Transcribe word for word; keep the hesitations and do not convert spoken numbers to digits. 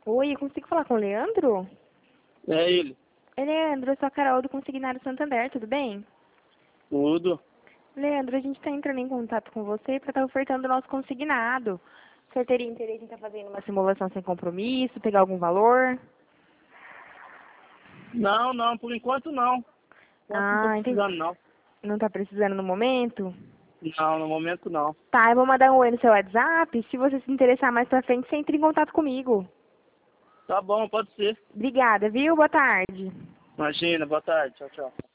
Oi, eu consigo falar com o Leandro? É ele. Oi, Leandro, eu sou a Carol do Consignário Santander, tudo bem? Tudo. Leandro, a gente está entrando em contato com você para estar ofertando o nosso consignado. O senhor teria interesse em estar fazendo uma simulação sem compromisso, pegar algum valor? Não, não, por enquanto não. Por enquanto não tô Ah, entendi. precisando não. Não está precisando no momento? Não, no momento não. Tá, eu vou mandar um oi no seu WhatsApp. Se você se interessar mais pra frente, você entre em contato comigo. Tá bom, pode ser. Obrigada, viu? Boa tarde. Imagina, boa tarde. Tchau, tchau.